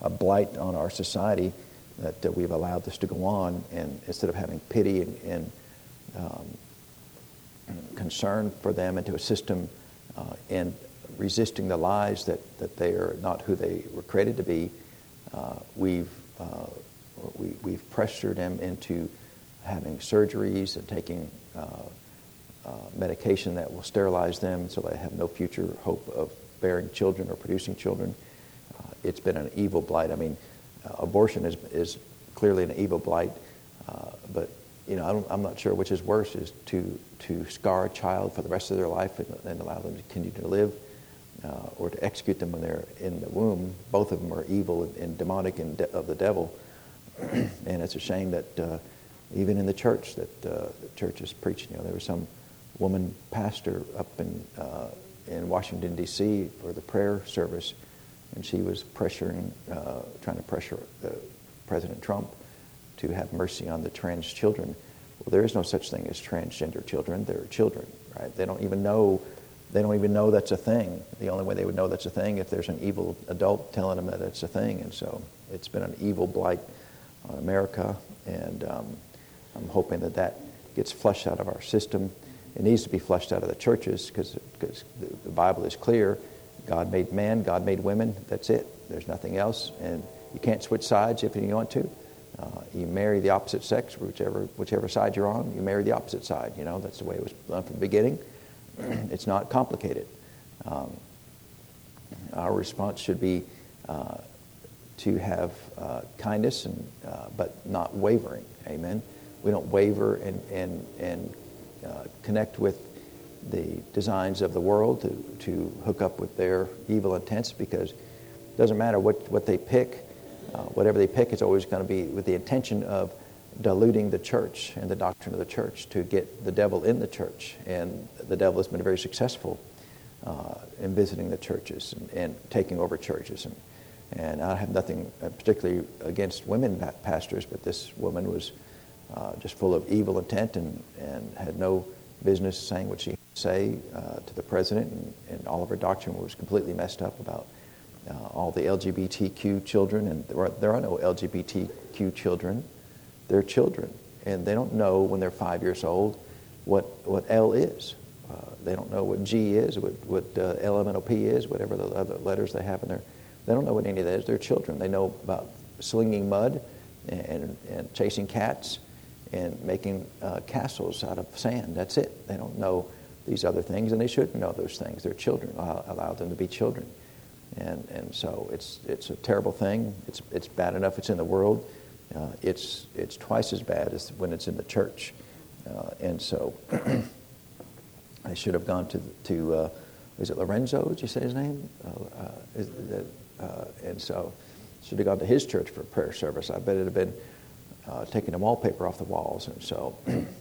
a blight on our society that we've allowed this to go on, and instead of having pity and concern for them and to assist them in resisting the lies that they are not who they were created to be, we've pressured them into having surgeries and taking medication that will sterilize them so they have no future hope of bearing children or producing children. It's been an evil blight. I mean, abortion is clearly an evil blight, but I'm not sure which is worse, is to scar a child for the rest of their life and allow them to continue to live, or to execute them when they're in the womb. Both of them are evil and demonic and of the devil. And it's a shame that even in the church, that the church is preaching. There was some woman pastor up in Washington, D.C. for the prayer service, and she was trying to pressure President Trump to have mercy on the trans children. Well, there is no such thing as transgender children. They're children, right? They don't even know that's a thing. The only way they would know that's a thing if there's an evil adult telling them that it's a thing. And so it's been an evil blight on America, and I'm hoping that gets flushed out of our system. It needs to be flushed out of the churches because the Bible is clear. God made man, God made women. That's it. There's nothing else, and you can't switch sides if you want to. You marry the opposite sex, whichever side you're on. You marry the opposite side. That's the way it was done from the beginning. It's not complicated. Our response should be to have kindness but not wavering. Amen. We don't waver and connect with the designs of the world to hook up with their evil intents, because it doesn't matter what they pick. Whatever they pick is always going to be with the intention of diluting the church and the doctrine of the church to get the devil in the church. And the devil has been very successful in visiting the churches and taking over churches. And I have nothing particularly against women pastors, but this woman was just full of evil intent and had no business saying what she say to the president, and all of her doctrine was completely messed up about all the LGBTQ children, and there are no LGBTQ children. They're children, and they don't know when they're 5 years old what L is. They don't know what G is, what LMNOP is, whatever the other letters they have in there. They don't know what any of that is. They're children. They know about slinging mud and chasing cats and making castles out of sand. That's it. They don't know these other things, and they shouldn't know those things. They're children. Allow them to be children. And so it's a terrible thing. It's bad enough it's in the world. It's twice as bad as when it's in the church. And so I should have gone to is it Lorenzo? Did you say his name? And so should have gone to his church for a prayer service. I bet it would have been taking the wallpaper off the walls. And so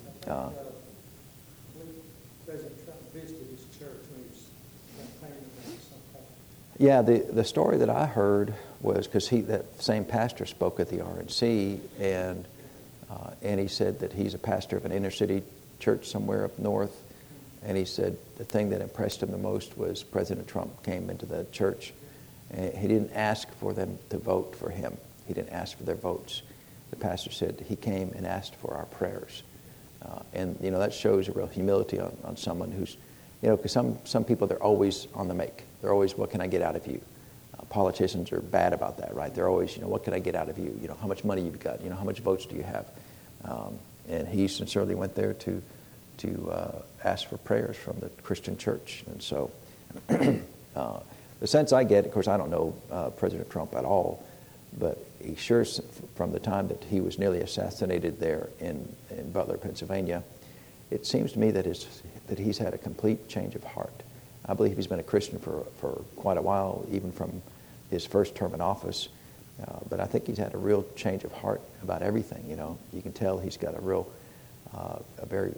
President Trump visited his church when he was campaigning against something. Yeah, the story that I heard was because that same pastor spoke at the RNC, and he said that he's a pastor of an inner city church somewhere up north, and he said the thing that impressed him the most was President Trump came into the church, and he didn't ask for them to vote for him. He didn't ask for their votes. The pastor said he came and asked for our prayers. And that shows a real humility on someone who's, because some people, they're always on the make. They're always, what can I get out of you? Politicians are bad about that, right? They're always, what can I get out of you? How much money you've got? How much votes do you have? And he sincerely went there to ask for prayers from the Christian church. And so the sense I get, of course, I don't know President Trump at all, but he sure, from the time that he was nearly assassinated there in Butler, Pennsylvania, it seems to me that he's had a complete change of heart. I believe he's been a Christian for quite a while, even from his first term in office. But I think he's had a real change of heart about everything. You can tell he's got a very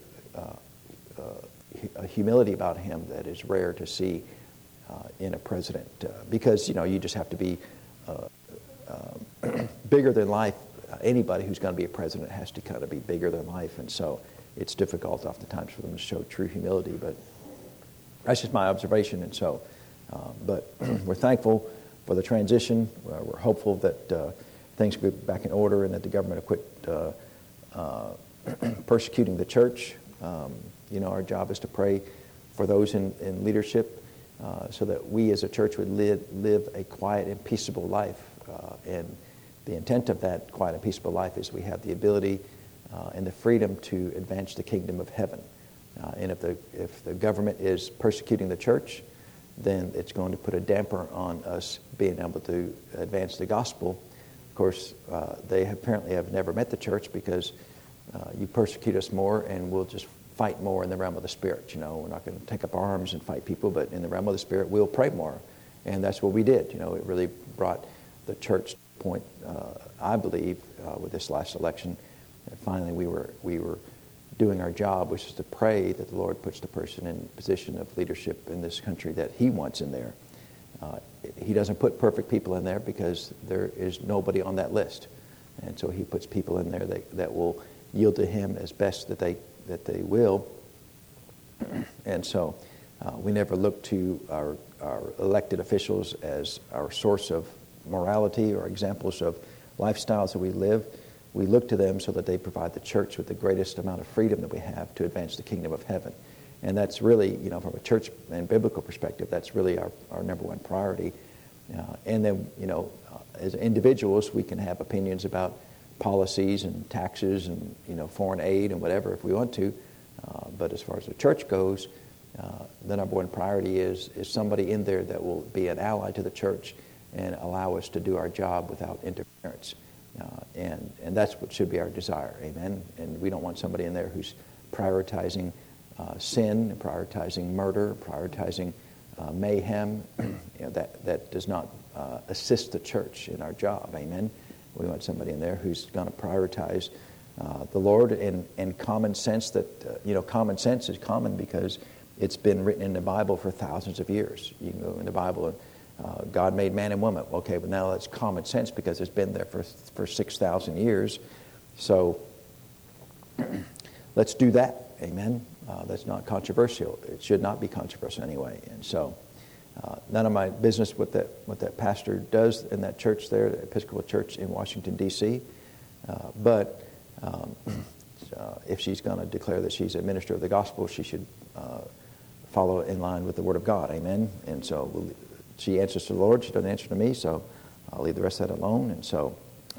humility about him that is rare to see in a president, because you just have to be bigger than life. Anybody who's going to be a president has to kind of be bigger than life, and so it's difficult oftentimes for them to show true humility. But that's just my observation, and so. But we're thankful for the transition. We're hopeful that things will get back in order and that the government will quit persecuting the church. Our job is to pray for those in leadership so that we as a church would live a quiet and peaceable life. And the intent of that quiet and peaceable life is we have the ability and the freedom to advance the kingdom of heaven. And if the government is persecuting the church, then it's going to put a damper on us being able to advance the gospel. Of course, they apparently have never met the church because you persecute us more and we'll just fight more in the realm of the Spirit. We're not going to take up arms and fight people, but in the realm of the Spirit, we'll pray more. And that's what we did. It really brought the church to the point, I believe, with this last election. And finally, we were doing our job, which is to pray that the Lord puts the person in position of leadership in this country that He wants in there. He doesn't put perfect people in there because there is nobody on that list. And so He puts people in there that will yield to Him as best that they will. And so we never look to our elected officials as our source of morality or examples of lifestyles that we live. We look to them so that they provide the church with the greatest amount of freedom that we have to advance the kingdom of heaven. And that's really, from a church and biblical perspective, that's really our number one priority. And then, as individuals, we can have opinions about policies and taxes and, foreign aid and whatever if we want to. But as far as the church goes, the number one priority is somebody in there that will be an ally to the church and allow us to do our job without interference. And that's what should be our desire, amen? And we don't want somebody in there who's prioritizing sin, prioritizing murder, prioritizing mayhem. That does not assist the church in our job, amen? We want somebody in there who's going to prioritize the Lord and common sense. That common sense is common because it's been written in the Bible for thousands of years. You can go in the Bible and God made man and woman. Okay, but now that's common sense because it's been there for 6,000 years. So let's do that. Amen. That's not controversial. It should not be controversial anyway. And so none of my business what that pastor does in that church there, the Episcopal Church in Washington, D.C. But if she's going to declare that she's a minister of the gospel, she should follow in line with the Word of God. Amen. And so she answers to the Lord. She doesn't answer to me, so I'll leave the rest of that alone. And so,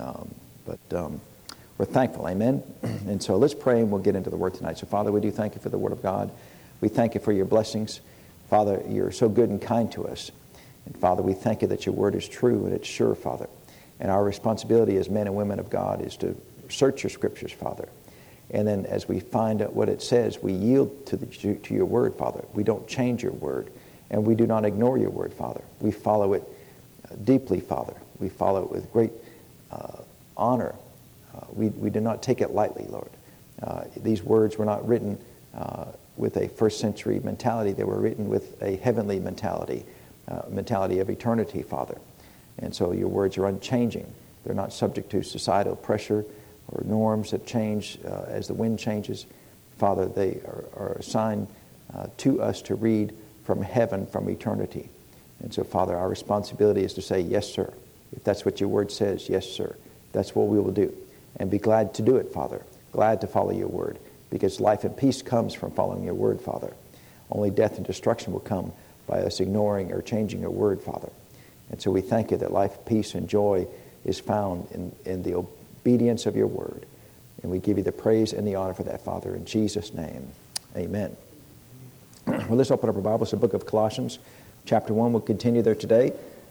we're thankful. Amen. And so let's pray and we'll get into the Word tonight. So, Father, we do thank you for the Word of God. We thank you for your blessings. Father, you're so good and kind to us. And, Father, we thank you that your Word is true and it's sure, Father. And our responsibility as men and women of God is to search your Scriptures, Father. And then as we find out what it says, we yield to your Word, Father. We don't change your Word. And we do not ignore your Word, Father. We follow it deeply, Father. We follow it with great honor. We do not take it lightly, Lord. These words were not written with a first century mentality. They were written with a heavenly mentality of eternity, Father. And so your words are unchanging. They're not subject to societal pressure or norms that change as the wind changes. Father, they are assigned to us to read from heaven, from eternity. And so, Father, our responsibility is to say, yes, sir. If that's what your word says, yes, sir. That's what we will do. And be glad to do it, Father. Glad to follow your word. Because life and peace comes from following your word, Father. Only death and destruction will come by us ignoring or changing your word, Father. And so we thank you that life, peace, and joy is found in the obedience of your word. And we give you the praise and the honor for that, Father, in Jesus' name. Amen. Well, let's open up our Bibles to the book of Colossians, chapter 1. We'll continue there today.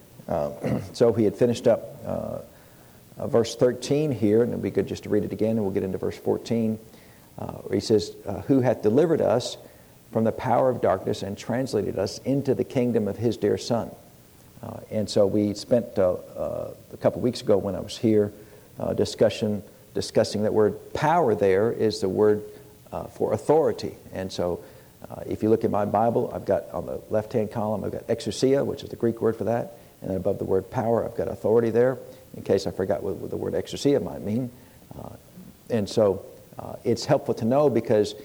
So he had finished up verse 13 here, and it'll be good just to read it again, and we'll get into verse 14. Where he says, who hath delivered us from the power of darkness and translated us into the kingdom of his dear Son. And so we spent a couple weeks ago when I was here discussing that word power. There is the word for authority. And so if you look at my Bible, I've got on the left-hand column, I've got exousia, which is the Greek word for that. And then above the word power, I've got authority there, in case I forgot what the word exousia might mean. And so it's helpful to know because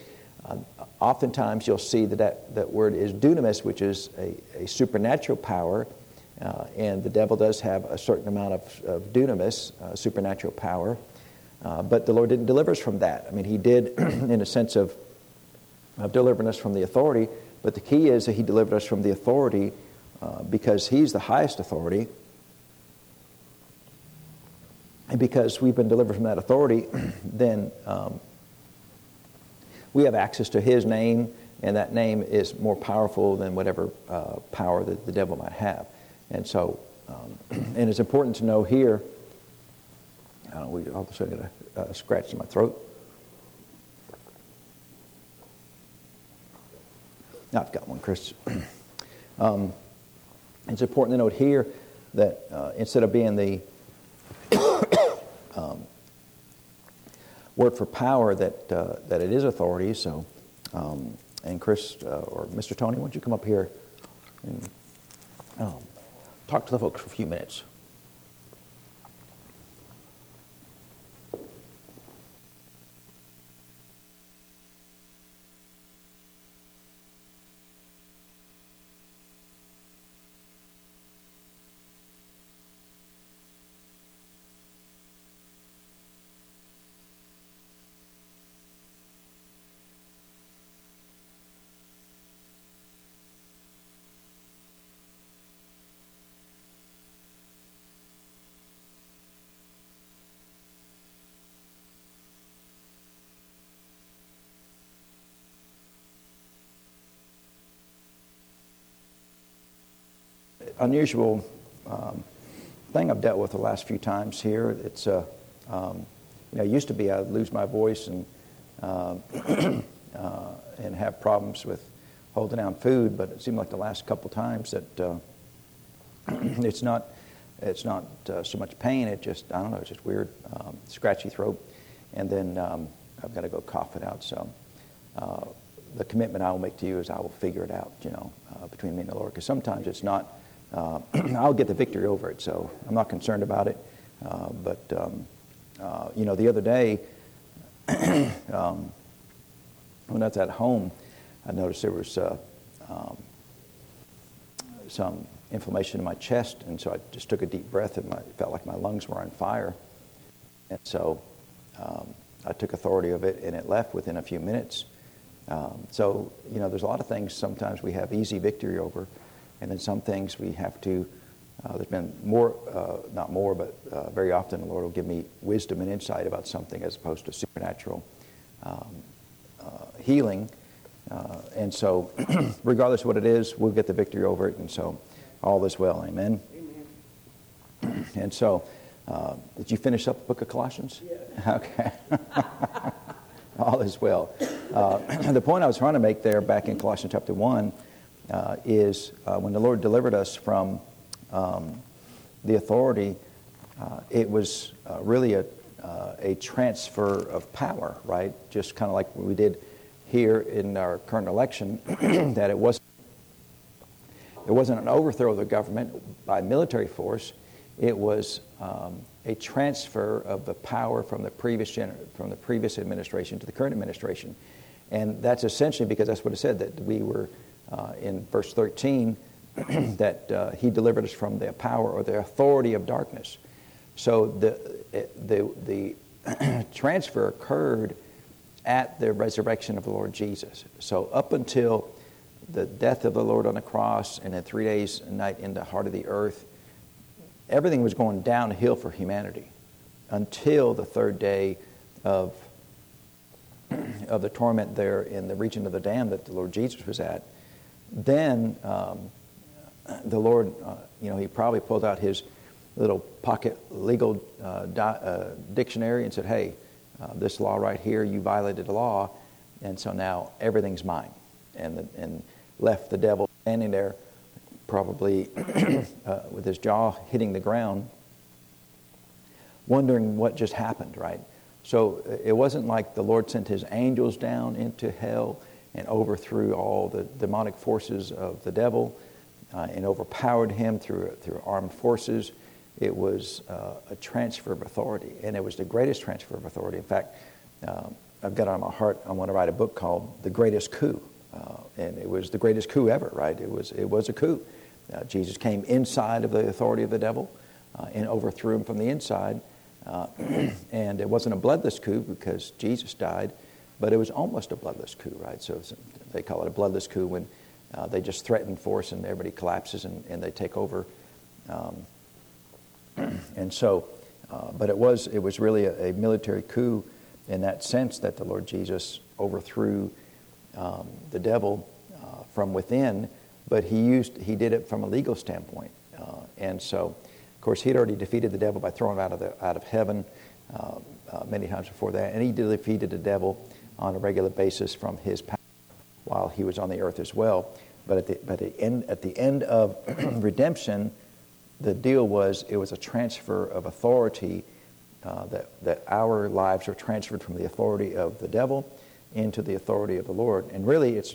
oftentimes you'll see that word is dunamis, which is a supernatural power. And the devil does have a certain amount of dunamis, supernatural power. But the Lord didn't deliver us from that. I mean, he did in a sense of delivering us from the authority, but the key is that he delivered us from the authority because he's the highest authority. And because we've been delivered from that authority, then we have access to his name, and that name is more powerful than whatever power that the devil might have. And so, and it's important to know here, all of a sudden got a scratch in my throat. Now I've got one, Chris. It's important to note here that instead of being the word for power, that it is authority. So, and Chris or Mr. Tony, why don't you come up here and talk to the folks for a few minutes. Unusual thing I've dealt with the last few times here. It's used to be I'd lose my voice and have problems with holding down food, but it seemed like the last couple times that it's not so much pain. It just, I don't know, it's just weird, scratchy throat, and then I've got to go cough it out. So the commitment I will make to you is I will figure it out, between me and the Lord, because sometimes it's not. I'll get the victory over it, so I'm not concerned about it. But the other day, when I was at home, I noticed there was some inflammation in my chest, and so I just took a deep breath, and it felt like my lungs were on fire. And so I took authority of it, and it left within a few minutes. So there's a lot of things sometimes we have easy victory over. And then some things we have to, there's been more, not more, but very often the Lord will give me wisdom and insight about something as opposed to supernatural healing. And so regardless of what it is, we'll get the victory over it. And so all is well. Amen. Amen. And so, did you finish up the book of Colossians? Yeah. Okay. All is well. The point I was trying to make there back in Colossians chapter 1 is when the Lord delivered us from the authority, it was really a transfer of power, right? Just kind of like we did here in our current election, that it wasn't an overthrow of the government by military force. It was a transfer of the power from the previous administration to the current administration, and that's essentially because that's what it said, that we were. In verse 13, that he delivered us from the power or the authority of darkness. So the transfer occurred at the resurrection of the Lord Jesus. So up until the death of the Lord on the cross and then 3 days and night in the heart of the earth, everything was going downhill for humanity until the third day of the torment there in the region of the damned that the Lord Jesus was at. Then the Lord, he probably pulled out his little pocket legal dictionary and said, hey, this law right here, you violated the law, and so now everything's mine. And left the devil standing there, probably with his jaw hitting the ground, wondering what just happened, right? So it wasn't like the Lord sent his angels down into hell and overthrew all the demonic forces of the devil and overpowered him through armed forces. It was a transfer of authority, and it was the greatest transfer of authority. In fact, I've got on my heart, I want to write a book called The Greatest Coup, and it was the greatest coup ever, right? It was a coup, Jesus came inside of the authority of the devil and overthrew him from the inside. And it wasn't a bloodless coup because Jesus died, but it was almost a bloodless coup, right? So they call it a bloodless coup when they just threaten force and everybody collapses and they take over. And so, but it was really a military coup in that sense that the Lord Jesus overthrew the devil from within, but he did it from a legal standpoint. And so, of course, he had already defeated the devil by throwing him out of heaven many times before that, and he defeated the devil on a regular basis from his power while he was on the earth as well. But at the end of redemption, the deal was it was a transfer of authority, that our lives were transferred from the authority of the devil into the authority of the Lord. And really, it's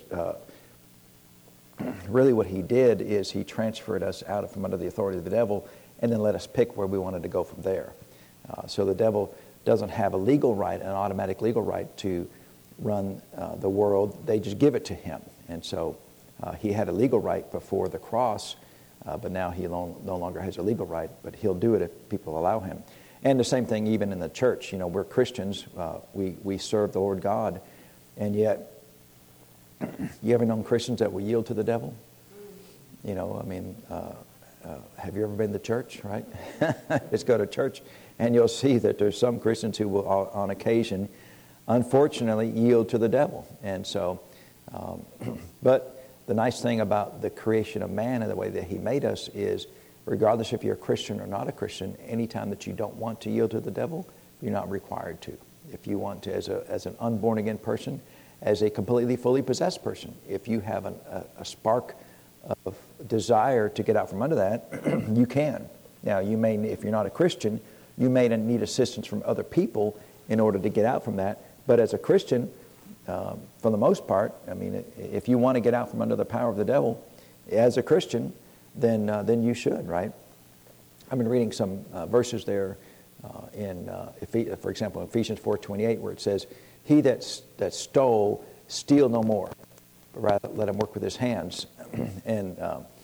really what he did is he transferred us out from under the authority of the devil and then let us pick where we wanted to go from there. So the devil doesn't have a legal right, an automatic legal right to run the world. They just give it to him. And so he had a legal right before the cross, but now he no longer has a legal right, but he'll do it if people allow him. And the same thing even in the church. You know, we're Christians. We serve the Lord God. And yet, you ever known Christians that will yield to the devil? You know, I mean, have you ever been to church, right? Just go to church, and you'll see that there's some Christians who will, on occasion, unfortunately, yield to the devil. And so, but the nice thing about the creation of man and the way that he made us is, regardless if you're a Christian or not a Christian, anytime that you don't want to yield to the devil, you're not required to. If you want to, as an unborn again person, as a completely fully possessed person, if you have a spark of desire to get out from under that, you can. Now, you may, if you're not a Christian, you may need assistance from other people in order to get out from that. But as a Christian, for the most part, I mean, if you want to get out from under the power of the devil, as a Christian, then you should, right? I've been reading some verses there for example, in Ephesians 4:28, where it says, "He that stole, steal no more, but rather let him work with his hands." And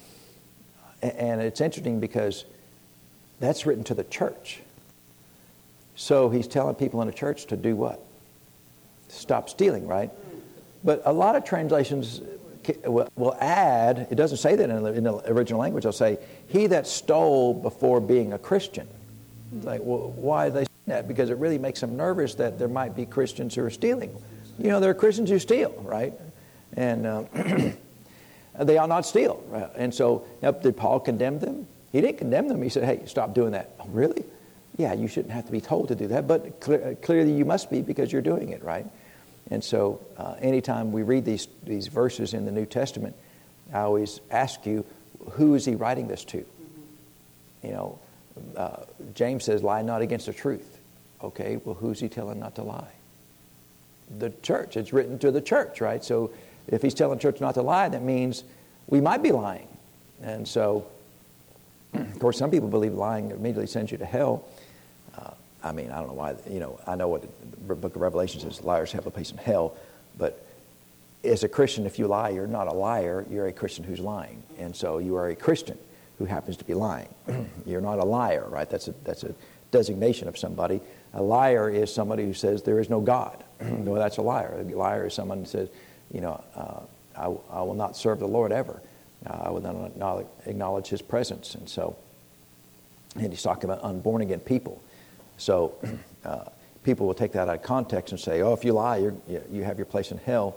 it's interesting because that's written to the church. So he's telling people in the church to do what? Stop stealing, right? But a lot of translations will add, it doesn't say that in the original language, they'll say, "He that stole before being a Christian." It's like, well, why are they saying that? Because it really makes them nervous that there might be Christians who are stealing. You know, there are Christians who steal, right? And they ought not steal. Right? And so, now, did Paul condemn them? He didn't condemn them. He said, "Hey, stop doing that." Oh, really? Yeah, you shouldn't have to be told to do that, but clearly you must be because you're doing it, right? And so anytime we read these verses in the New Testament, I always ask you, who is he writing this to? You know, James says, "Lie not against the truth." Okay, well, who's he telling not to lie? The church. It's written to the church, right? So if he's telling the church not to lie, that means we might be lying. And so, of course, some people believe lying immediately sends you to hell. I mean, I don't know why, you know, I know what the book of Revelation says, liars have a place in hell, but as a Christian, if you lie, you're not a liar, you're a Christian who's lying. And so you are a Christian who happens to be lying. You're not a liar, right? That's a designation of somebody. A liar is somebody who says there is no God. No, that's a liar. A liar is someone who says, you know, I will not serve the Lord ever. I will not acknowledge his presence. And so, and he's talking about unborn again people. So people will take that out of context and say, "Oh, if you lie, you have your place in hell."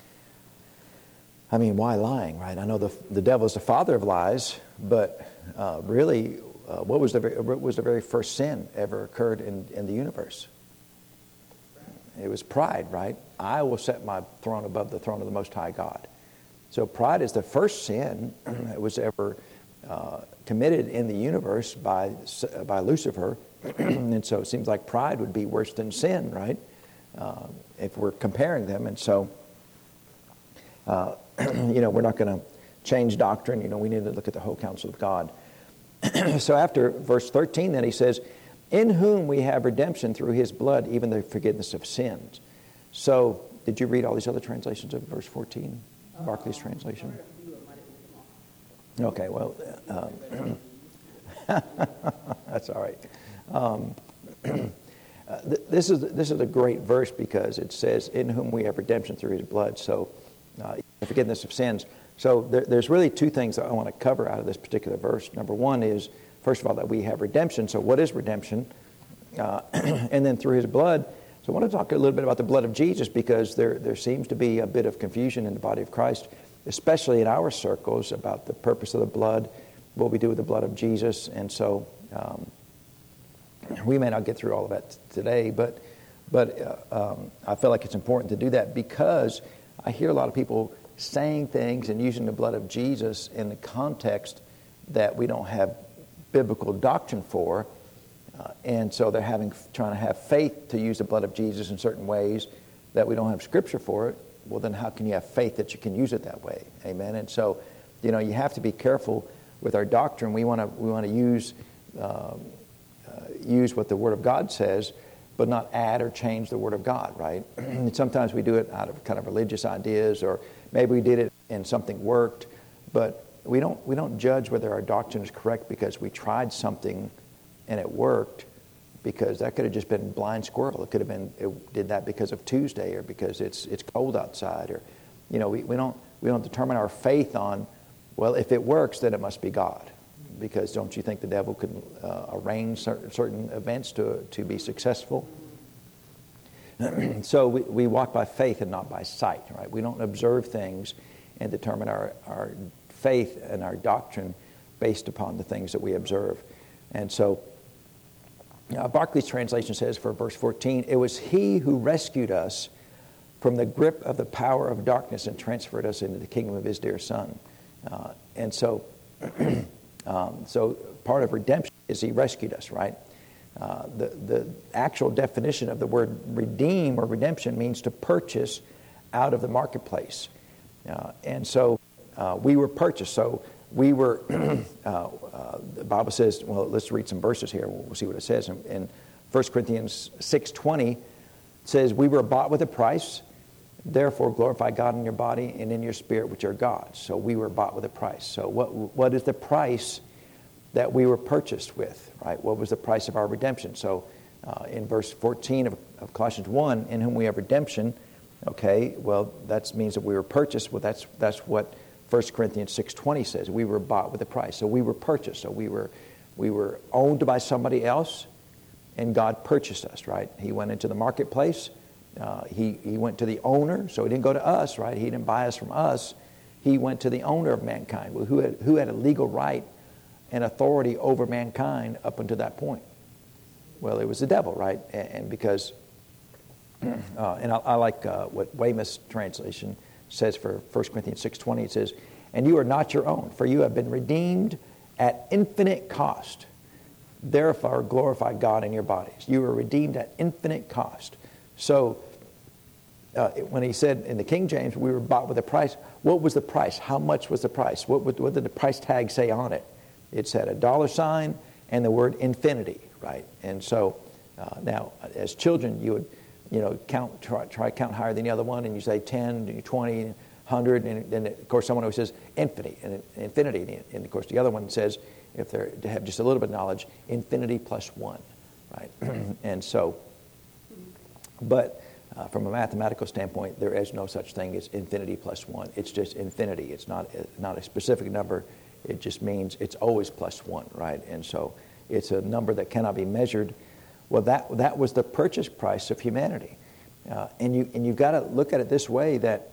I mean, why lying, right? I know the devil is the father of lies, but really, what was the very first sin ever occurred in the universe? It was pride, right? "I will set my throne above the throne of the Most High God." So pride is the first sin that was ever committed in the universe by Lucifer. And so it seems like pride would be worse than sin, right? If we're comparing them. And so, you know, we're not going to change doctrine. You know, we need to look at the whole counsel of God. So after verse 13, then he says, "In whom we have redemption through his blood, even the forgiveness of sins." So did you read all these other translations of verse 14? Barclay's translation? Okay, well, that's all right. This is a great verse because it says, "In whom we have redemption through His blood." So, forgiveness of sins. So there's really two things that I want to cover out of this particular verse. Number one is, first of all, that we have redemption. So what is redemption? And then through His blood. So I want to talk a little bit about the blood of Jesus because there seems to be a bit of confusion in the body of Christ, especially in our circles, about the purpose of the blood, what we do with the blood of Jesus. And so we may not get through all of that today, but I feel like it's important to do that because I hear a lot of people saying things and using the blood of Jesus in the context that we don't have biblical doctrine for. And so they're trying to have faith to use the blood of Jesus in certain ways that we don't have scripture for it. Well, then how can you have faith that you can use it that way? Amen. And so, you have to be careful with our doctrine. We want to use what the Word of God says, but not add or change the Word of God, right? And sometimes we do it out of kind of religious ideas, or maybe we did it and something worked, but we don't judge whether our doctrine is correct because we tried something and it worked, because that could have just been blind squirrel. It could have been it did that because of Tuesday or because it's cold outside, or we don't determine our faith on, well, if it works then it must be God, because don't you think the devil could arrange certain events to be successful? So we walk by faith and not by sight, right? We don't observe things and determine our faith and our doctrine based upon the things that we observe. And so Barclay's translation says for verse 14, "It was He who rescued us from the grip of the power of darkness and transferred us into the kingdom of His dear Son." And so part of redemption is He rescued us, right? The actual definition of the word redeem or redemption means to purchase out of the marketplace. And so we were purchased. So we were, the Bible says, well, let's read some verses here. We'll see what it says. In 1 Corinthians 6:20, it says, "We were bought with a price. Therefore glorify God in your body and in your spirit, which are God's." So we were bought with a price. So what is the price that we were purchased with, right? What was the price of our redemption? So in verse 14 of Colossians 1, "In whom we have redemption," okay, well, that means that we were purchased. Well, that's what 1 Corinthians 6:20 says. We were bought with a price. So we were purchased. So we were owned by somebody else, and God purchased us, right? He went into the marketplace. He went to the owner, so He didn't go to us, right? He didn't buy us from us. He went to the owner of mankind, who had a legal right and authority over mankind up until that point. Well, it was the devil, right? And because, and I like what Weymouth's translation says for 1 Corinthians 6:20. It says, "And you are not your own, for you have been redeemed at infinite cost. Therefore glorify God in your bodies." You were redeemed at infinite cost. So when he said in the King James, we were bought with a price, what was the price? How much was the price? What did the price tag say on it? It said a $sign and the word infinity, right? And so now, as children, you would try count higher than the other one, and you say 10, 20, 100, and then of course someone always says infinity, and of course the other one says, if they have just a little bit of knowledge, infinity plus 1, right? And so, but from a mathematical standpoint, there is no such thing as infinity plus 1. It's just infinity. It's not a specific number. It just means it's always plus 1, right? And so it's a number that cannot be measured. Well, that was the purchase price of humanity. And you've got to look at it this way, that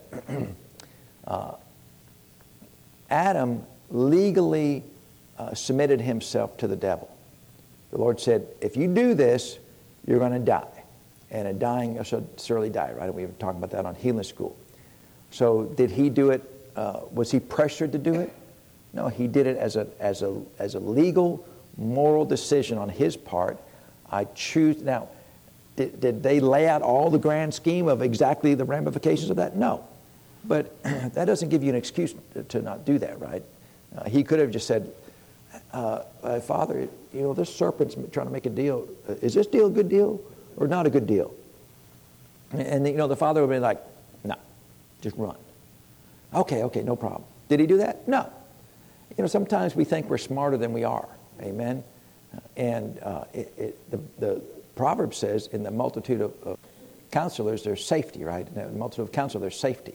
Adam legally submitted himself to the devil. The Lord said, if you do this, you're going to die. And in dying, you shall surely die, right? We were talking about that on Healing School. So did he do it? Was he pressured to do it? No, he did it as a legal, moral decision on his part. I choose. Now, did they lay out all the grand scheme of exactly the ramifications of that? No. But that doesn't give you an excuse to not do that, right? He could have just said, Father, this serpent's trying to make a deal. Is this deal a good deal or not a good deal? And the father would be like, no, just run. Okay, no problem. Did he do that? No. sometimes we think we're smarter than we are. Amen. And the Proverb says, in the multitude of counselors, there's safety, right? In the multitude of counselors, there's safety.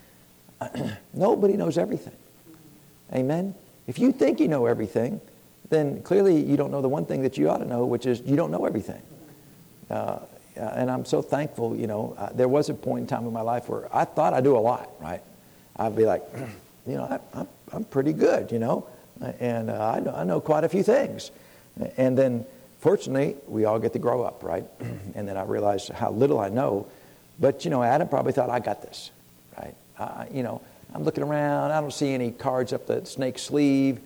Nobody knows everything. Amen. If you think you know everything, then clearly you don't know the one thing that you ought to know, which is you don't know everything. And I'm so thankful, there was a point in time in my life where I thought I do a lot, right? I'd be like, I'm pretty good, and I know quite a few things. And then, fortunately, we all get to grow up, right? And then I realized how little I know. But, Adam probably thought, I got this, right? I'm looking around. I don't see any cards up the snake's sleeve,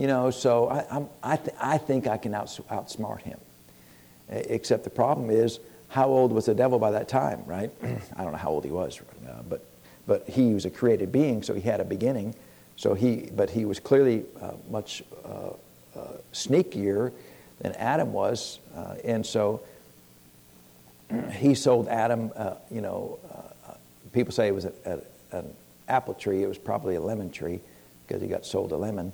so I think I can outsmart him. Except the problem is, how old was the devil by that time, right? I don't know how old he was, but he was a created being, so he had a beginning. But he was clearly much sneakier than Adam was, and so he sold Adam. People say it was an apple tree. It was probably a lemon tree because he got sold a lemon,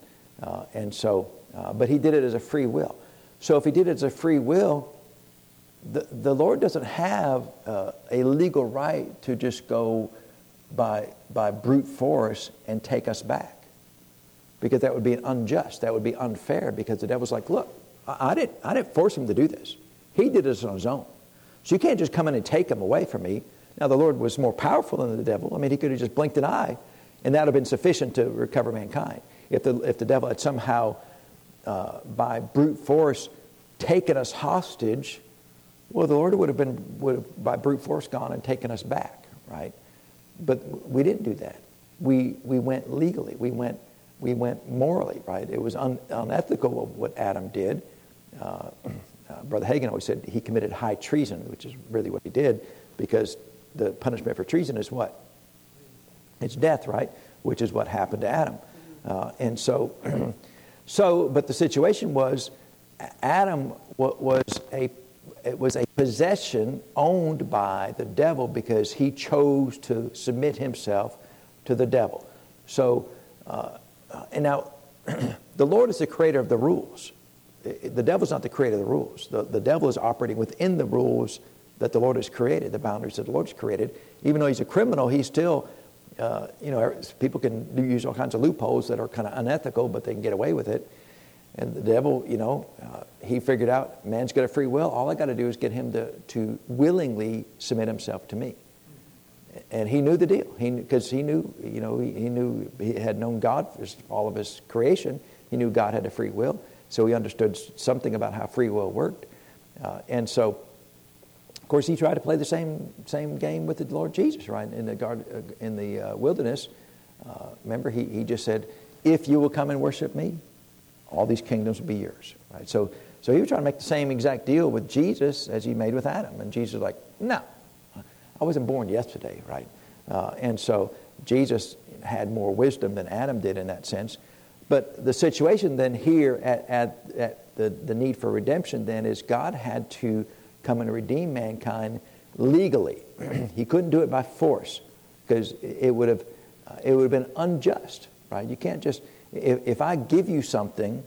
but he did it as a free will. So if he did it as a free will, the Lord doesn't have a legal right to just go by brute force and take us back, because that would be unjust. That would be unfair, because the devil's like, look, I didn't force him to do this. He did this on his own. So you can't just come in and take him away from me. Now, the Lord was more powerful than the devil. I mean, he could have just blinked an eye, and that would have been sufficient to recover mankind. If the devil had somehow, by brute force, taken us hostage, well, the Lord would have by brute force gone and taken us back, right? But we didn't do that. We went legally. We went morally, right? It was unethical what Adam did. Brother Hagin always said he committed high treason, which is really what he did, because the punishment for treason is what? It's death, right? Which is what happened to Adam. But the situation was, Adam was a possession owned by the devil because he chose to submit himself to the devil. So, and now, the Lord is the creator of the rules. The devil's not the creator of the rules. The devil is operating within the rules that the Lord has created, the boundaries that the Lord has created. Even though he's a criminal, he's still, people can use all kinds of loopholes that are kind of unethical, but they can get away with it. And the devil, he figured out man's got a free will. All I got to do is get him to willingly submit himself to me. And he knew the deal. Because he knew, he had known God for all of his creation. He knew God had a free will. So he understood something about how free will worked. And so, of course, he tried to play the same game with the Lord Jesus, right? In the wilderness. Remember, he just said, if you will come and worship me, all these kingdoms will be yours, right? So he was trying to make the same exact deal with Jesus as he made with Adam. And Jesus was like, no, I wasn't born yesterday, right? And so Jesus had more wisdom than Adam did in that sense. But the situation then here at the need for redemption then is God had to come and redeem mankind legally. He couldn't do it by force, because it would have been unjust, right? You can't just, if I give you something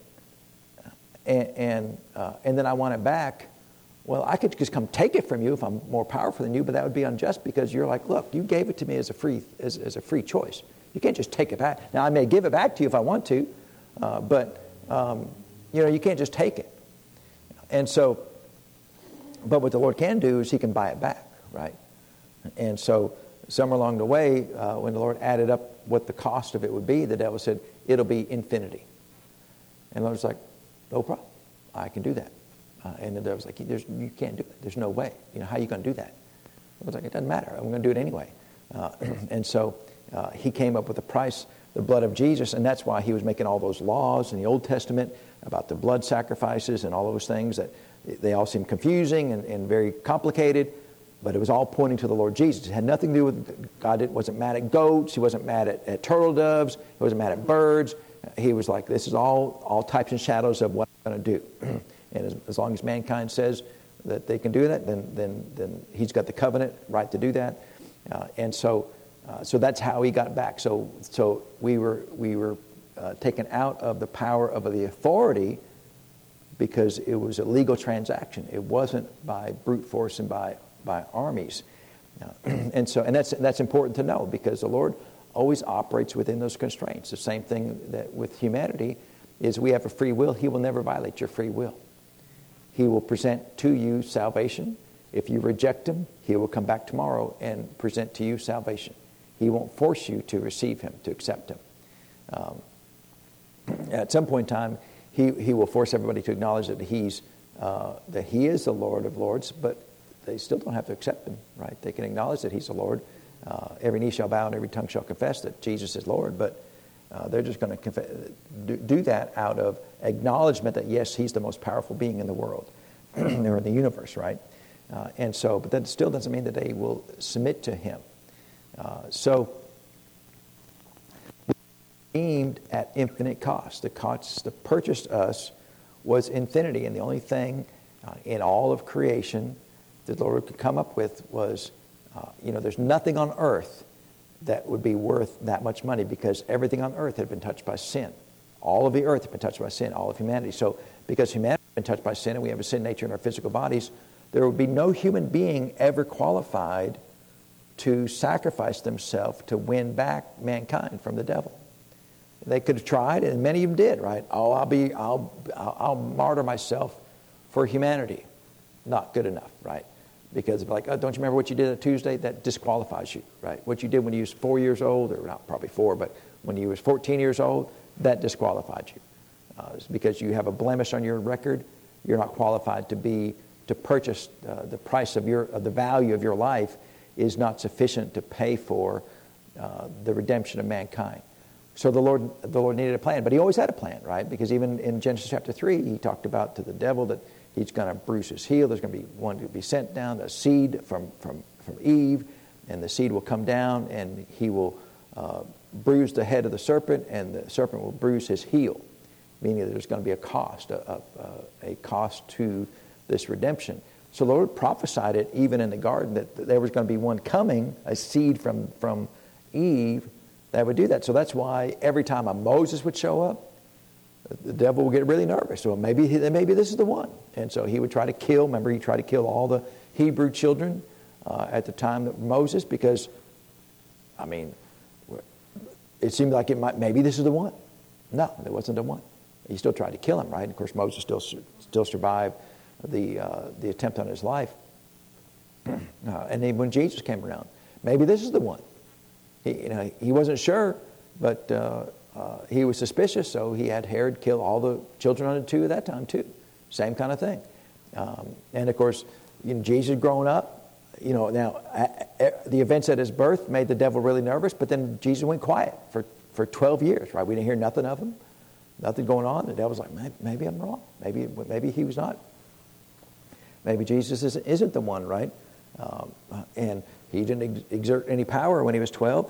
and then I want it back, well, I could just come take it from you if I'm more powerful than you, but that would be unjust, because you're like, look, you gave it to me as a free choice. You can't just take it back. Now, I may give it back to you if I want to, but you can't just take it. And so, but what the Lord can do is he can buy it back, right? And so somewhere along the way, when the Lord added up what the cost of it would be, the devil said, it'll be infinity. And the Lord's like, no problem. I can do that. And the devil's like, you can't do it. There's no way. How are you going to do that? I was like, it doesn't matter. I'm going to do it anyway. And so he came up with the price, the blood of Jesus, and that's why he was making all those laws in the Old Testament about the blood sacrifices and all those things that they all seem confusing and very complicated, but it was all pointing to the Lord Jesus. It had nothing to do with God. It wasn't mad at goats. He wasn't mad at turtle doves. He wasn't mad at birds. He was like, this is all types and shadows of what I'm going to do. And as long as mankind says that they can do that, then he's got the covenant right to do that. And so that's how he got back. So we were taken out of the power of the authority because it was a legal transaction. It wasn't by brute force and by armies. And that's important to know, because the Lord always operates within those constraints. The same thing that with humanity is we have a free will. He will never violate your free will. He will present to you salvation. If you reject him, he will come back tomorrow and present to you salvation. He won't force you to receive him, to accept him. At some point in time, he will force everybody to acknowledge that he is the Lord of Lords, but they still don't have to accept him, right? They can acknowledge that he's the Lord. Every knee shall bow and every tongue shall confess that Jesus is Lord, but they're just going to do that out of acknowledgement that, yes, he's the most powerful being in the world or in the universe, right? But that still doesn't mean that they will submit to him. Redeemed at infinite cost. The cost that purchased us was infinity, and the only thing in all of creation that the Lord could come up with was, there's nothing on earth that would be worth that much money, because everything on earth had been touched by sin. All of the earth had been touched by sin, all of humanity. So because humanity had been touched by sin and we have a sin nature in our physical bodies, there would be no human being ever qualified to sacrifice themselves to win back mankind from the devil. They could have tried, and many of them did, right? I'll martyr myself for humanity. Not good enough, right? Because it's like, oh, don't you remember what you did on Tuesday? That disqualifies you, right? What you did when you was 4 years old, or not probably 4, but when you was 14 years old, that disqualified you. It's because you have a blemish on your record. You're not qualified to purchase the price of the value of your life is not sufficient to pay for the redemption of mankind. So the Lord needed a plan, but he always had a plan, right? Because even in Genesis chapter 3, he talked about to the devil that he's going to bruise his heel. There's going to be one to be sent down, a seed from Eve, and the seed will come down, and he will bruise the head of the serpent, and the serpent will bruise his heel, meaning that there's going to be a cost, a cost to this redemption. So the Lord prophesied it even in the garden, that there was going to be one coming, a seed from Eve, that would do that. So that's why every time a Moses would show up, the devil would get really nervous. So maybe this is the one. And so he would try to kill. Remember, he tried to kill all the Hebrew children at the time of Moses, because, it seemed like maybe this is the one. No, it wasn't the one. He still tried to kill him, right? And of course, Moses still survived the attempt on his life. And then when Jesus came around, maybe this is the one. He wasn't sure, but he was suspicious, so he had Herod kill all the children under 2 at that time too. Same kind of thing. And of course, Jesus growing up, now the events at his birth made the devil really nervous, but then Jesus went quiet for 12 years, right? We didn't hear nothing of him, nothing going on. The devil's like, maybe I'm wrong. Maybe he was not. Maybe Jesus isn't the one, right? And he didn't exert any power when he was 12.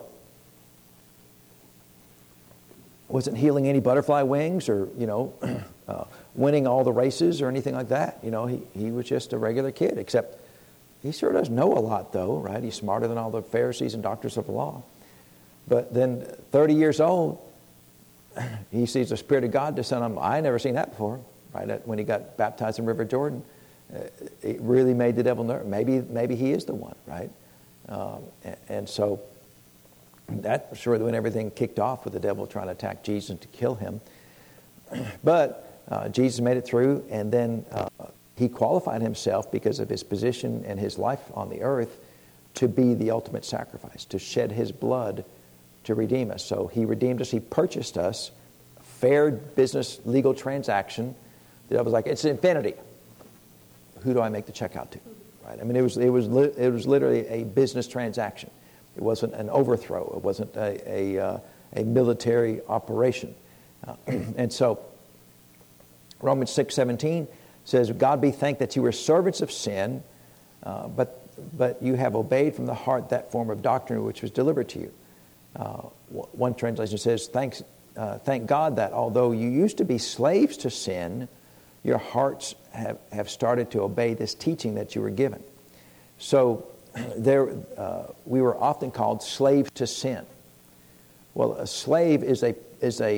Wasn't healing any butterfly wings or, winning all the races or anything like that. He was just a regular kid, except he sure does know a lot, though, right? He's smarter than all the Pharisees and doctors of the law. But then 30 years old, he sees the Spirit of God descend on him. I never seen that before, right? When he got baptized in River Jordan, it really made the devil nervous. Maybe he is the one, right? And so that's sure when everything kicked off with the devil trying to attack Jesus to kill him. But Jesus made it through, and then he qualified himself because of his position and his life on the earth to be the ultimate sacrifice, to shed his blood to redeem us. So he redeemed us. He purchased us. Fair business, legal transaction. The devil's like, it's infinity. Who do I make the check out to? Right? It was literally a business transaction. It wasn't an overthrow. It wasn't a military operation. And so Romans 6:17 says, God be thanked that you were servants of sin, but you have obeyed from the heart that form of doctrine which was delivered to you. One translation says, thank God that although you used to be slaves to sin, your hearts have started to obey this teaching that you were given. So we were often called slaves to sin. Well, a slave is a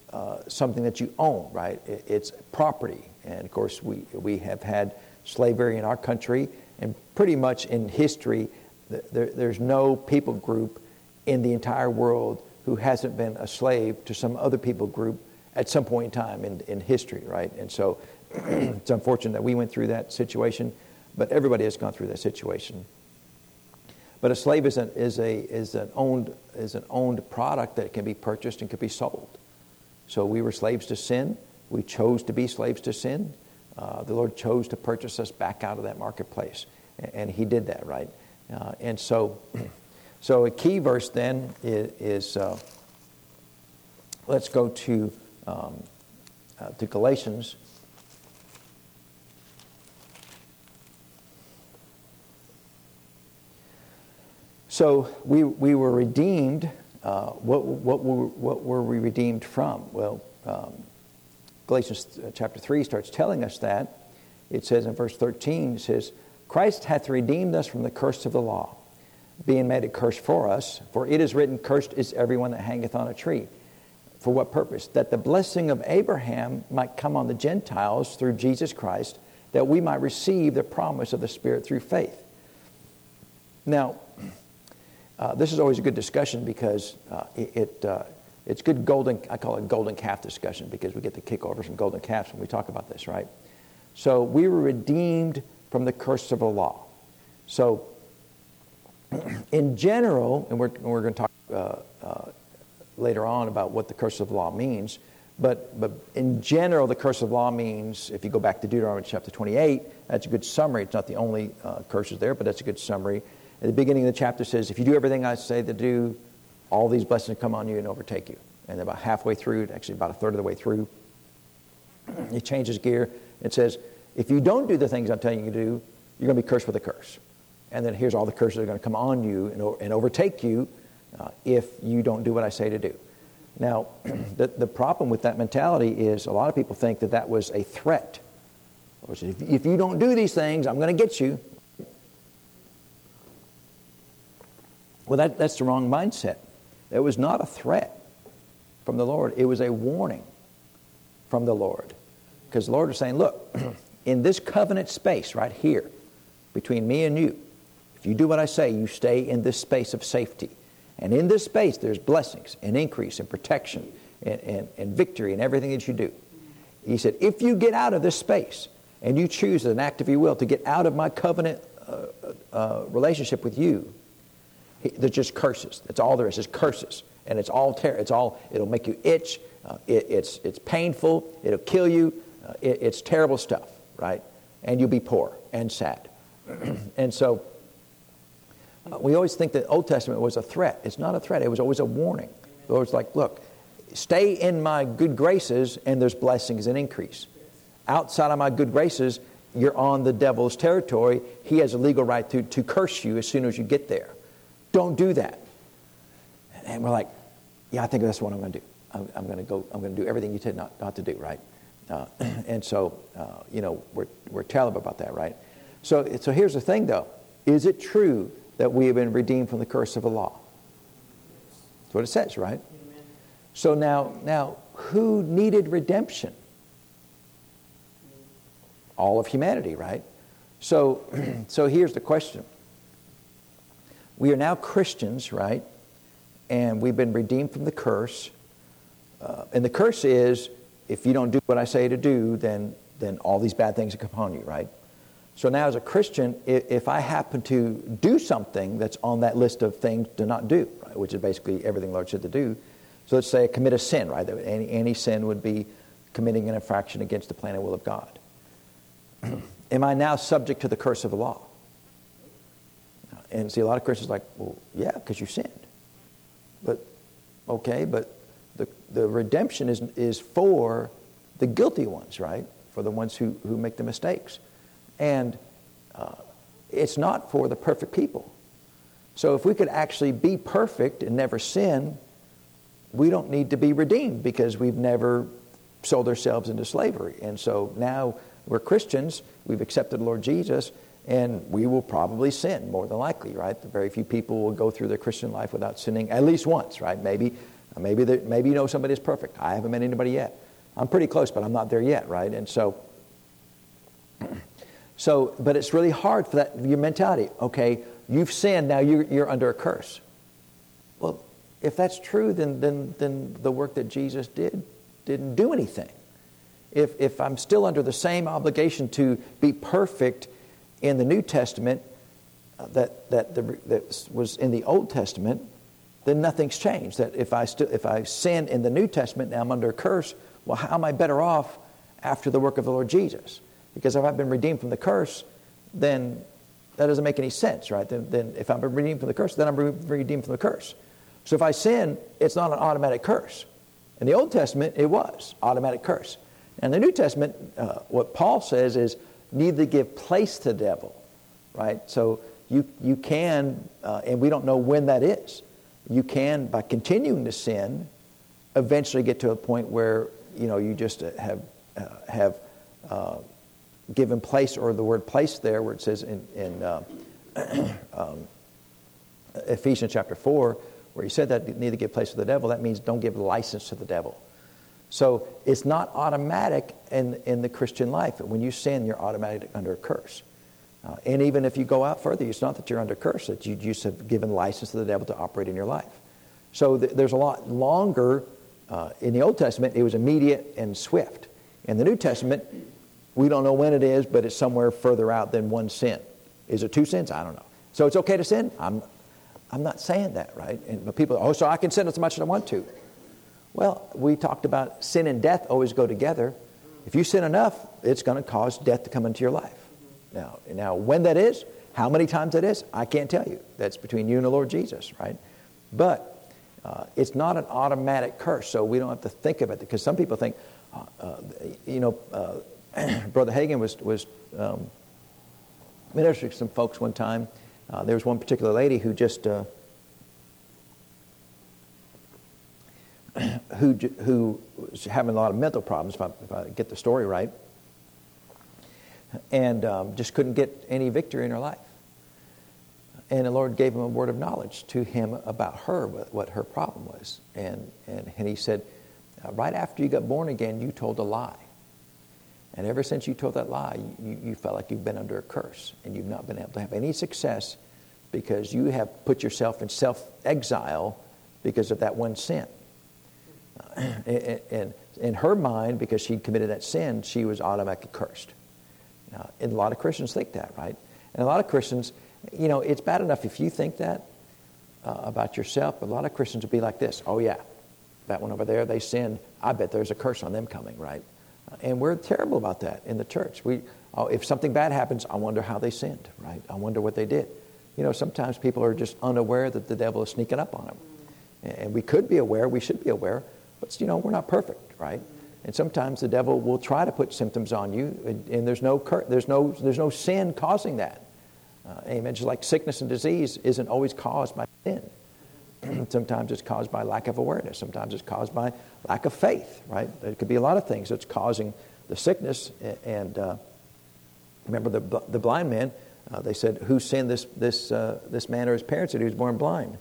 something that you own, right? It's property. And of course, we have had slavery in our country, and pretty much in history, there's no people group in the entire world who hasn't been a slave to some other people group at some point in time in history, right? And so it's unfortunate that we went through that situation, but everybody has gone through that situation. But a slave is an owned product that can be purchased and can be sold. So we were slaves to sin. We chose to be slaves to sin. The Lord chose to purchase us back out of that marketplace, and He did that, right? And so a key verse then is let's go to Galatians. So we were redeemed. What were we redeemed from? Well, Galatians chapter 3 starts telling us that. It says in verse 13, it says, Christ hath redeemed us from the curse of the law, being made a curse for us. For it is written, cursed is everyone that hangeth on a tree. For what purpose? That the blessing of Abraham might come on the Gentiles through Jesus Christ, that we might receive the promise of the Spirit through faith. Now, this is always a good discussion because it's good I call it golden calf discussion, because we get to kick over some golden calves when we talk about this, right? So we were redeemed from the curse of the law. So in general, and we're going to talk later on about what the curse of the law means, but in general, the curse of law means, if you go back to Deuteronomy chapter 28, that's a good summary. It's not the only curses there, but that's a good summary. At the beginning of the chapter says, if you do everything I say to do, all these blessings come on you and overtake you. And about halfway through, actually about a third of the way through, it changes gear. It says, if you don't do the things I'm telling you to do, you're going to be cursed with a curse. And then here's all the curses that are going to come on you and overtake you if you don't do what I say to do. Now, the problem with that mentality is a lot of people think that was a threat. If you don't do these things, I'm going to get you. Well, that's the wrong mindset. It was not a threat from the Lord. It was a warning from the Lord. Because the Lord was saying, look, in this covenant space right here, between me and you, if you do what I say, you stay in this space of safety. And in this space, there's blessings and increase and protection and victory in everything that you do. He said, if you get out of this space and you choose as an act of your will to get out of my covenant relationship with you, there's just curses. That's all there is curses. And it's all it'll make you itch. It's painful. It'll kill you. It's terrible stuff, right? And you'll be poor and sad. And so we always think that Old Testament was a threat. It's not a threat. It was always a warning. The Lord's like, look, stay in my good graces and there's blessings and increase. Outside of my good graces, you're on the devil's territory. He has a legal right to curse you as soon as you get there. Don't do that. And we're like, yeah, I think that's what I'm going to do. I'm going to do everything you said not to do, right? And so, we're telling about that, right? So here's the thing, though. Is it true that we have been redeemed from the curse of the law? That's what it says, right? Amen. So now, who needed redemption? All of humanity, right? So here's the question. We are now Christians, right? And we've been redeemed from the curse. And the curse is, if you don't do what I say to do, then all these bad things will come upon you, right? So now as a Christian, if I happen to do something that's on that list of things to not do, right, which is basically everything the Lord said to do. So let's say I commit a sin, right? Any sin would be committing an infraction against the plan and will of God. Am I now subject to the curse of the law? And see, a lot of Christians are like, well, yeah, because you sinned. But the redemption is for the guilty ones, right? For the ones who make the mistakes. And it's not for the perfect people. So if we could actually be perfect and never sin, we don't need to be redeemed because we've never sold ourselves into slavery. And so now we're Christians, we've accepted the Lord Jesus, and we will probably sin, more than likely, right? Very few people will go through their Christian life without sinning at least once, right? Maybe Maybe you know somebody that's perfect. I haven't met anybody yet. I'm pretty close, but I'm not there yet, right? And so, but it's really hard for that, your mentality. Okay, you've sinned, now you're under a curse. Well, if that's true, then the work that Jesus did didn't do anything. If I'm still under the same obligation to be perfect in the New Testament that was in the Old Testament, then nothing's changed. That if I sin in the New Testament, now I'm under a curse. Well, how am I better off after the work of the Lord Jesus? Because if I've been redeemed from the curse, then that doesn't make any sense, right? Then if I'm redeemed from the curse, then I'm redeemed from the curse. So if I sin, it's not an automatic curse. In the Old Testament, it was automatic curse. And the New Testament, what Paul says is neither give place to the devil, right? So you can, and we don't know when that is. You can, by continuing to sin, eventually get to a point where you just have given place, or the word place there, where it says in Ephesians chapter 4, where he said that neither give place to the devil. That means don't give license to the devil. So it's not automatic in the Christian life. When you sin, you're automatically under a curse. And even if you go out further, it's not that you're under curse, that you just have given license to the devil to operate in your life. So there's a lot longer. In the Old Testament, it was immediate and swift. In the New Testament, we don't know when it is, but it's somewhere further out than one sin. Is it two sins? I don't know. So it's okay to sin? I'm not saying that, right? But people, so I can sin as much as I want to. Well, we talked about sin and death always go together. If you sin enough, it's going to cause death to come into your life. Now, when that is, how many times that is, I can't tell you. That's between you and the Lord Jesus, right? But it's not an automatic curse, so we don't have to think of it. Because some people think, Brother Hagin was ministering to some folks one time. There was one particular lady who just who was having a lot of mental problems, if I get the story right, and just couldn't get any victory in her life. And the Lord gave him a word of knowledge to him about her, what her problem was. And he said, right after you got born again, you told a lie. And ever since you told that lie, you felt like you've been under a curse, and you've not been able to have any success because you have put yourself in self-exile because of that one sin. And in her mind, because she'd committed that sin, she was automatically cursed. Now, and a lot of Christians think that, right? And a lot of Christians, it's bad enough if you think that about yourself, but a lot of Christians will be like this. Oh, yeah, that one over there, they sinned. I bet there's a curse on them coming, right? And we're terrible about that in the church. If something bad happens, I wonder how they sinned, right? I wonder what they did. Sometimes people are just unaware that the devil is sneaking up on them. And we could be aware, we should be aware, but, we're not perfect, right? And sometimes the devil will try to put symptoms on you, and there's no sin causing that. Amen. Just like sickness and disease isn't always caused by sin. Sometimes it's caused by lack of awareness. Sometimes it's caused by lack of faith, right? It could be a lot of things that's causing the sickness. And remember the blind man, they said, who sinned this man or his parents that he was born blind?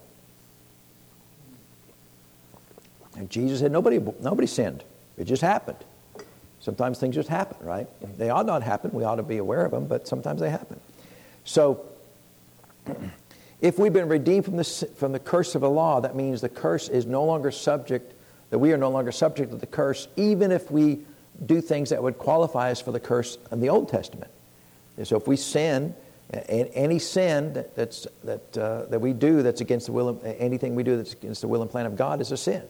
And Jesus said, nobody sinned. It just happened. Sometimes things just happen, right? They ought not happen. We ought to be aware of them, but sometimes they happen. So, if we've been redeemed from the curse of the law, that means the curse is no longer subject, that we are no longer subject to the curse, even if we do things that would qualify us for the curse in the Old Testament. And so if we sin, any sin that we do that's against the will of, anything we do that's against the will and plan of God is a sin.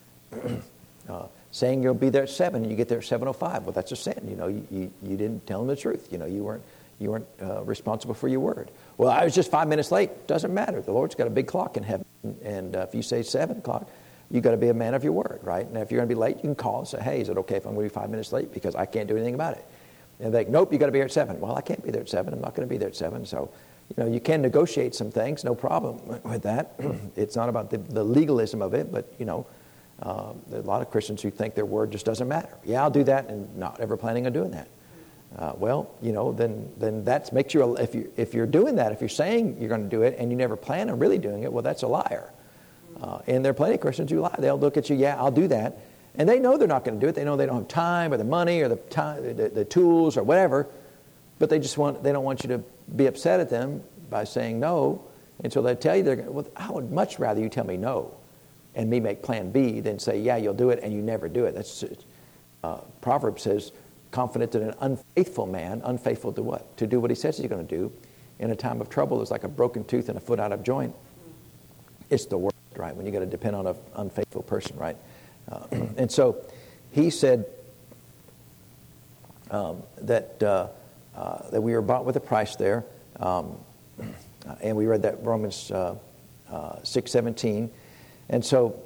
Saying you'll be there at 7 and you get there at 7:05, well, that's a sin. You didn't tell them the truth. You weren't responsible for your word. Well, I was just 5 minutes late. Doesn't matter. The Lord's got a big clock in heaven. And if you say 7 o'clock, you've got to be a man of your word, right? And if you're going to be late, you can call and say, hey, is it okay if I'm going to be 5 minutes late? Because I can't do anything about it. And they're like, nope, you got to be here at 7. Well, I can't be there at 7. I'm not going to be there at 7. So, you can negotiate some things. No problem with that. It's not about the legalism of it, but, there are a lot of Christians who think their word just doesn't matter. Yeah, I'll do that, and not ever planning on doing that. Then that makes you, if you're doing that, if you're saying you're going to do it and you never plan on really doing it, well, that's a liar. And there are plenty of Christians who lie. They'll look at you, yeah, I'll do that. And they know they're not going to do it. They know they don't have time or the money or the tools or whatever. But they don't want you to be upset at them by saying no. And so they tell you, well, I would much rather you tell me no and me make plan B than say, yeah, you'll do it, and you never do it. That's Proverbs says, confident that an unfaithful man, unfaithful to what? To do what he says he's going to do. In a time of trouble, is like a broken tooth and a foot out of joint. It's the worst, right? When you got to depend on an unfaithful person, right? And so he said that we were bought with a price there. And we read that Romans 6:17. And so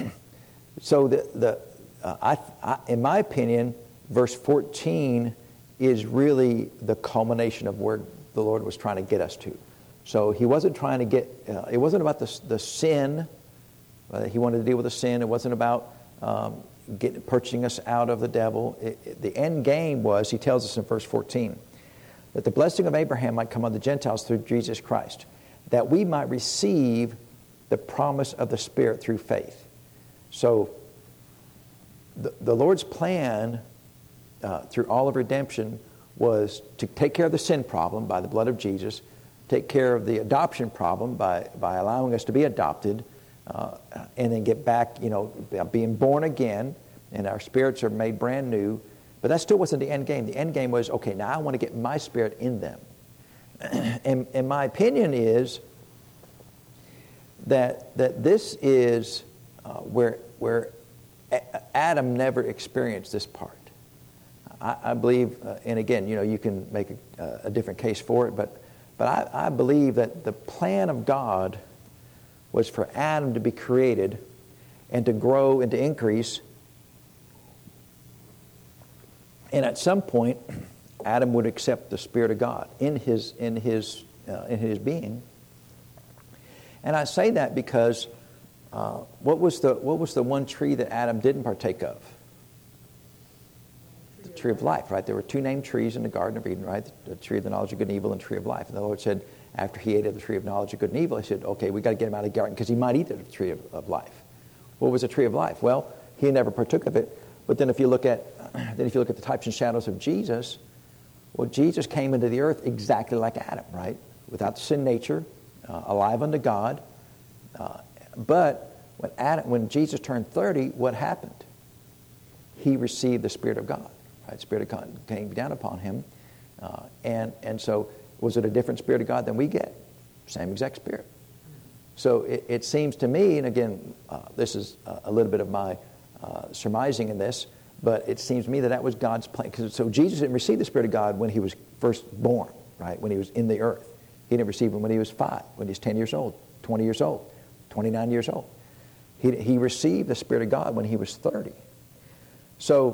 in my opinion, verse 14 is really the culmination of where the Lord was trying to get us to. So he wasn't trying to get, it wasn't about the sin. He wanted to deal with the sin. It wasn't about purchasing us out of the devil. The end game was, he tells us in verse 14, that the blessing of Abraham might come on the Gentiles through Jesus Christ, that we might receive the promise of the Spirit through faith. So the Lord's plan through all of redemption was to take care of the sin problem by the blood of Jesus, take care of the adoption problem by allowing us to be adopted, and then get back, being born again, and our spirits are made brand new. But that still wasn't the end game. The end game was, okay, now I want to get my Spirit in them. And my opinion is that this is where Adam never experienced this part. I believe, and again, you can make a different case for it, but I believe that the plan of God was for Adam to be created and to grow and to increase. And at some point, Adam would accept the Spirit of God in his being. And I say that because what was the one tree that Adam didn't partake of? The tree of life, right? There were two named trees in the Garden of Eden, right? The tree of the knowledge of good and evil and the tree of life. And the Lord said, after he ate of the tree of knowledge of good and evil, he said, okay, we got to get him out of the garden because he might eat the tree of life. What was the tree of life? Well, he never partook of it. But then if you look at the types and shadows of Jesus, well, Jesus came into the earth exactly like Adam, right? Without the sin nature, alive unto God. But when Jesus turned 30, what happened? He received the Spirit of God. Right? The Spirit of God came down upon him. And so was it a different Spirit of God than we get? Same exact Spirit. So it seems to me, and again, this is a little bit of my surmising in this, but it seems to me that was God's plan. So Jesus didn't receive the Spirit of God when he was first born, right? When he was in the earth. He didn't receive him when he was 5, when he was 10 years old, 20 years old, 29 years old. He received the Spirit of God when he was 30. So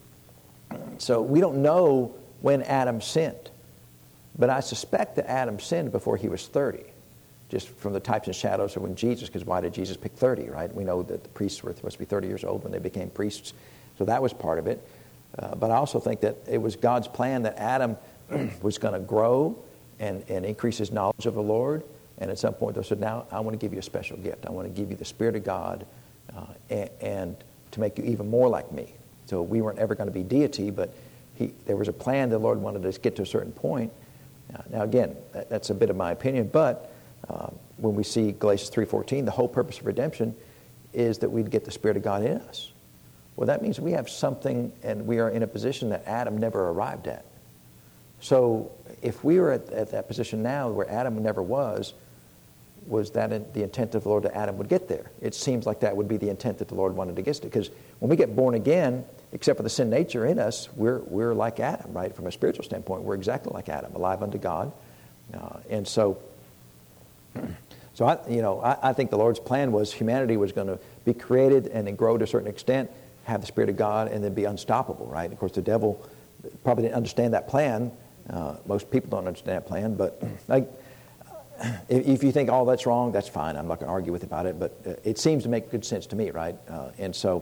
we don't know when Adam sinned. But I suspect that Adam sinned before he was 30, just from the types and shadows of when Jesus, because why did Jesus pick 30, right? We know that the priests were supposed to be 30 years old when they became priests, so that was part of it. But I also think that it was God's plan that Adam was going to grow and increase his knowledge of the Lord, and at some point they said, now I want to give you a special gift. I want to give you the Spirit of God and to make you even more like me. So we weren't ever going to be deity, but there was a plan the Lord wanted us to get to a certain point. Now again, that's a bit of my opinion, but when we see Galatians 3:14, the whole purpose of redemption is that we'd get the Spirit of God in us. Well, that means we have something, and we are in a position that Adam never arrived at. So if we were at that position now where Adam never was that the intent of the Lord that Adam would get there? It seems like that would be the intent that the Lord wanted to get to, because when we get born again, except for the sin nature in us, we're like Adam, right? From a spiritual standpoint, we're exactly like Adam, alive unto God. And so I think the Lord's plan was humanity was going to be created and then grow to a certain extent, have the Spirit of God, and then be unstoppable, right? And of course, the devil probably didn't understand that plan. Most people don't understand that plan, but if you think, that's wrong, that's fine. I'm not going to argue with you about it, but it seems to make good sense to me, right? And so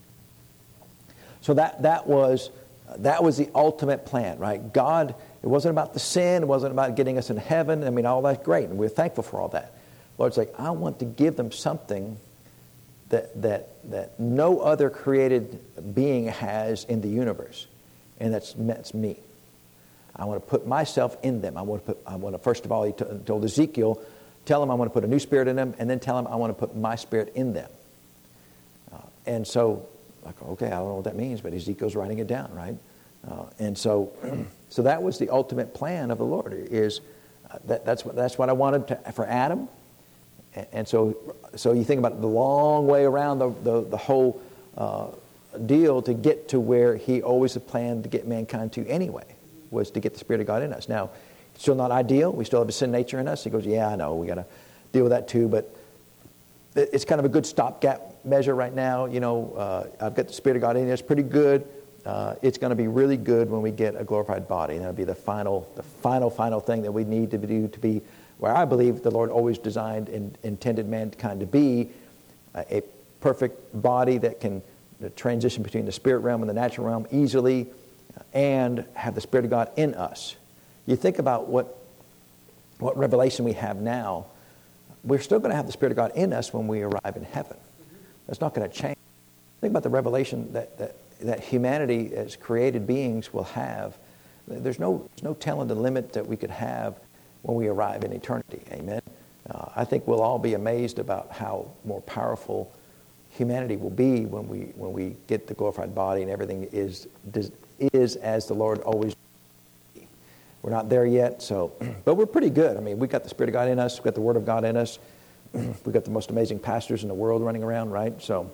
that was the ultimate plan, right? God, it wasn't about the sin, it wasn't about getting us in heaven. I mean, all that's great, and we're thankful for all that. Lord's like, I want to give them something that no other created being has in the universe, and that's me. I want to put myself in them. I want to first of all, he told Ezekiel, tell him I want to put a new spirit in them, and then tell him I want to put my spirit in them. And so, like, okay, I don't know what that means, but Ezekiel's writing it down, right? And so that was the ultimate plan of the Lord. Is that's what I wanted for Adam. And so you think about the long way around the whole deal to get to where he always had planned to get mankind to anyway, was to get the Spirit of God in us. Now, it's still not ideal. We still have a sin nature in us. He goes, yeah, I know, we got to deal with that too, but it's kind of a good stopgap measure right now. I've got the Spirit of God in us, pretty good. It's going to be really good when we get a glorified body. And that'll be the final thing that we need to do to be where I believe the Lord always designed and intended mankind to be, a perfect body that can transition between the spirit realm and the natural realm easily, and have the Spirit of God in us. You think about what revelation we have now. We're still going to have the Spirit of God in us when we arrive in heaven. That's not going to change. Think about the revelation that humanity as created beings will have. There's no telling the limit that we could have when we arrive in eternity. Amen. I think we'll all be amazed about how more powerful humanity will be when we get the glorified body and everything is as the Lord always. We're not there yet, but we're pretty good. I mean, we've got the Spirit of God in us. We've got the Word of God in us. We've got the most amazing pastors in the world running around, right? So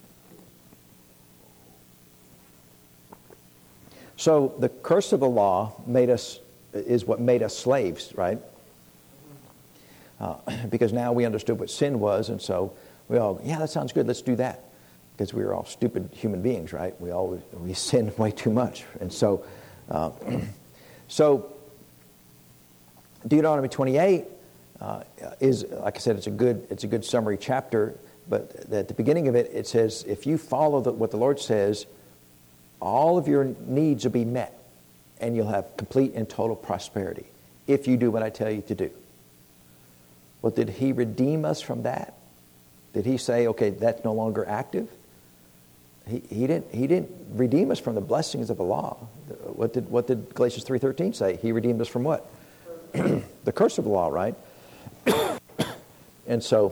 the curse of the law is what made us slaves, right? Because now we understood what sin was, and so we all, yeah, that sounds good, let's do that. Because we were all stupid human beings, right? We sin way too much. And so Deuteronomy 28 is, like I said, it's a good summary chapter, but at the beginning of it, it says, if you follow what the Lord says, all of your needs will be met, and you'll have complete and total prosperity if you do what I tell you to do. Well, did he redeem us from that? Did he say, okay, that's no longer active? He didn't redeem us from the blessings of the law. What did Galatians 3:13 say? He redeemed us from what? The curse of the law, right? And so,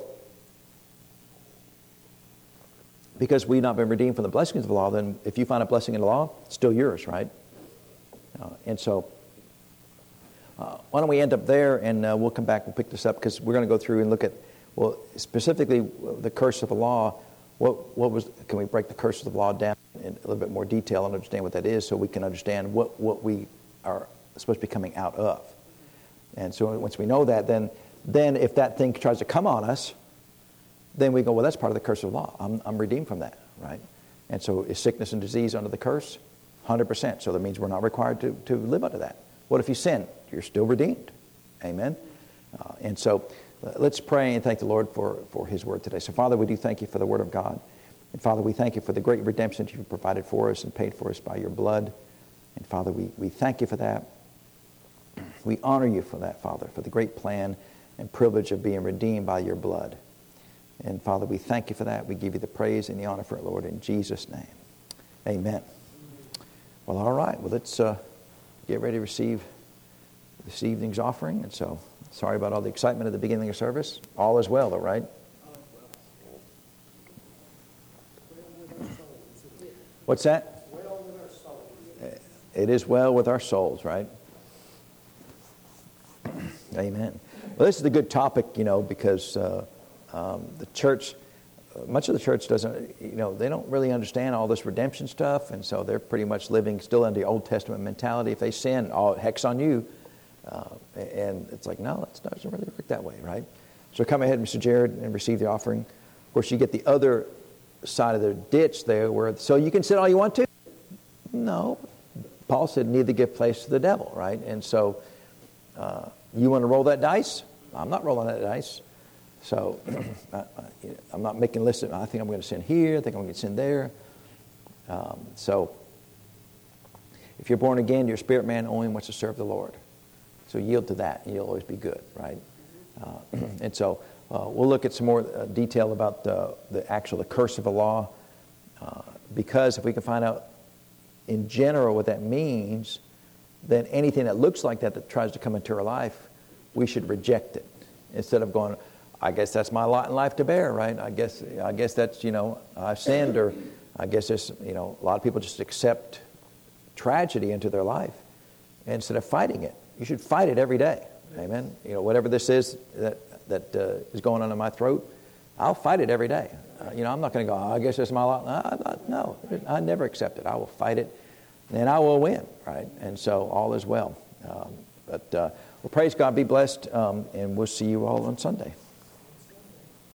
because we've not been redeemed from the blessings of the law, then if you find a blessing in the law, it's still yours, right? And so, why don't we end up there, and we'll come back and pick this up, because we're going to go through and look at, well, specifically the curse of the law. Can we break the curse of the law down in a little bit more detail and understand what that is, so we can understand what we are supposed to be coming out of. And so once we know that, then if that thing tries to come on us, then we go, well, that's part of the curse of the law. I'm redeemed from that, right? And so is sickness and disease under the curse? 100%. So that means we're not required to live under that. What if you sin? You're still redeemed. Amen? And so let's pray and thank the Lord for His Word today. So, Father, we do thank You for the Word of God. And, Father, we thank You for the great redemption that You've provided for us and paid for us by Your blood. And, Father, we thank You for that. We honor You for that, Father, for the great plan and privilege of being redeemed by Your blood. And, Father, we thank You for that. We give You the praise and the honor for it, Lord, in Jesus' name. Amen. Well, all right. Well, let's get ready to receive this evening's offering. And so, sorry about all the excitement at the beginning of service. All is well, though, right? What's that? Well with our souls. It is well with our souls, right? Amen. Well, this is a good topic, because the church, much of the church doesn't, they don't really understand all this redemption stuff, and so they're pretty much living still in the Old Testament mentality. If they sin, heck's on you. And it's like, no, it doesn't really work that way, right? So come ahead, Mr. Jared, and receive the offering. Of course, you get the other side of the ditch there, so you can sin all you want to? No. Paul said, neither give place to the devil, right? And so, you want to roll that dice? I'm not rolling that dice. So, I'm not making lists of, I think I'm going to sin here, I think I'm going to sin there. So, if you're born again, your spirit man only wants to serve the Lord. So yield to that, and you'll always be good, right? And so we'll look at some more detail about the curse of the law, because if we can find out in general what that means, then anything that looks like that tries to come into our life, we should reject it instead of going, I guess that's my lot in life to bear, right? I guess that's, I've sinned, or I guess there's, a lot of people just accept tragedy into their life instead of fighting it. You should fight it every day. Amen. Whatever this is that is going on in my throat, I'll fight it every day. I'm not going to go, I guess it's my lot. No, I never accept it. I will fight it, and I will win, right? And so all is well. Well, praise God, be blessed, and we'll see you all on Sunday.